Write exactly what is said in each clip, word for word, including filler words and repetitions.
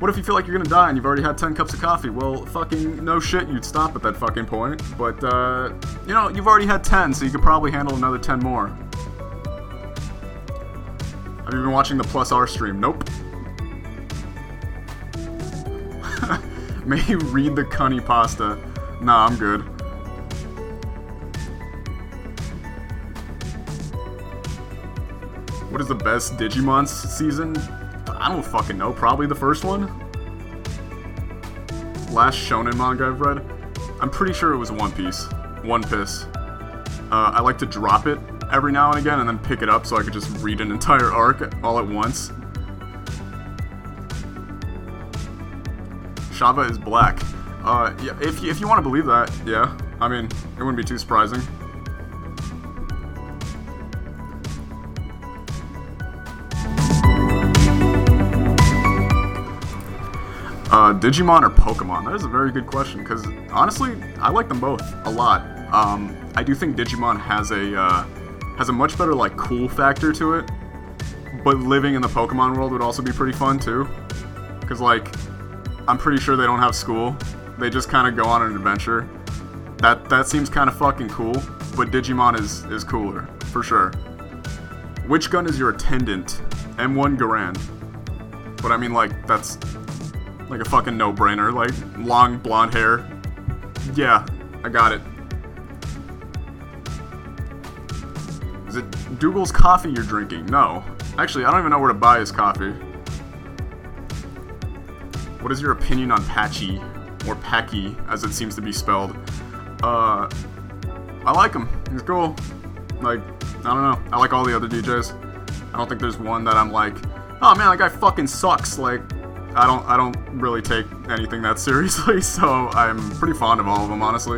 What if you feel like you're gonna die and you've already had ten cups of coffee? Well, fucking no shit, you'd stop at that fucking point. But, uh, you know, you've already had ten, so you could probably handle another ten more. Have you been watching the Plus R stream? Nope. May you read the cunny pasta. Nah, I'm good. What is the best Digimon season? I don't fucking know. Probably the first one? Last shonen manga I've read? I'm pretty sure it was One Piece. One Piece. Uh, I like to drop it every now and again and then pick it up so I could just read an entire arc all at once. Shava is black. Uh, yeah, if you, if you want to believe that, yeah. I mean, it wouldn't be too surprising. Uh, Digimon or Pokemon? That is a very good question, because honestly, I like them both a lot. Um, I do think Digimon has a, uh, has a much better, like, cool factor to it, but living in the Pokemon world would also be pretty fun, too. Because, like, I'm pretty sure they don't have school. They just kind of go on an adventure. That that seems kind of fucking cool, but Digimon is, is cooler, for sure. Which gun is your attendant? M one Garand. But I mean, like, that's like a fucking no-brainer. Like, long blonde hair. Yeah, I got it. Is it Dougal's coffee you're drinking? No. Actually, I don't even know where to buy his coffee. What is your opinion on Patchy, or Packy, as it seems to be spelled? Uh, I like him. He's cool. Like, I don't know. I like all the other D Js. I don't think there's one that I'm like, oh man, that guy fucking sucks. Like, I don't, I don't really take anything that seriously, so I'm pretty fond of all of them, honestly.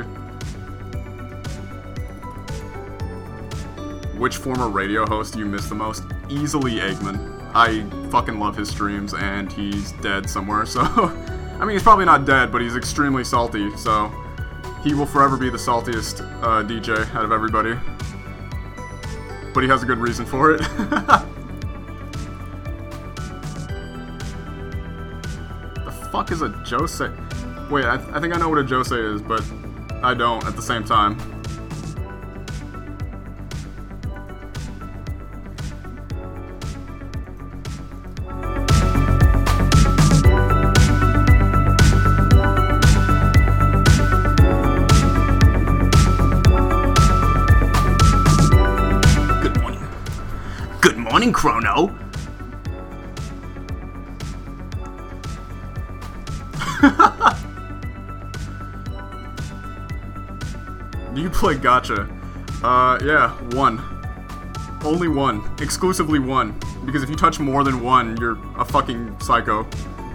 Which former radio host do you miss the most? Easily Eggman. I fucking love his streams, and he's dead somewhere, so... I mean, he's probably not dead, but he's extremely salty, so... He will forever be the saltiest uh, D J out of everybody. But he has a good reason for it. The fuck is a Josei? Wait, I, th- I think I know what a Josei is, but I don't at the same time. Chrono. Do you play gacha? Uh, yeah, one. Only one. Exclusively one. Because if you touch more than one, you're a fucking psycho.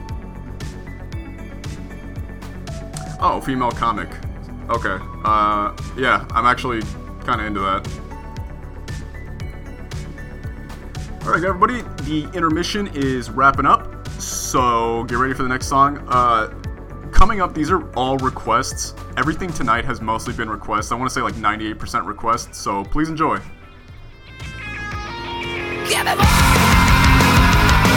Oh, female comic. Okay. Uh, yeah, I'm actually kind of into that. Alright everybody, the intermission is wrapping up, so get ready for the next song. Uh, coming up, these are all requests. Everything tonight has mostly been requests. I want to say like ninety-eight percent requests, so please enjoy. Give it more!